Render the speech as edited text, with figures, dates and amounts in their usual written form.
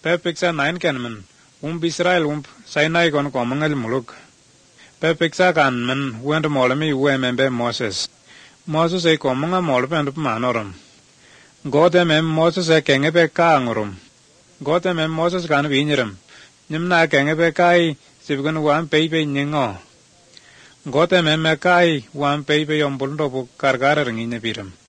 Pe peksa 9 kenmen. Israel Sinai kon ko mangal muluk. Pe peksa kan men wend molami membe Moses. Moses e ko manga molpe ndup manorum. Gode mem Moses e kenge pe kangurum. Gode mem Moses kan winyirum. Nimna kenge pe kai sibgun wan pe nyingo. Gode mem kai wan pe yombulndo bu kargara ringinya biram.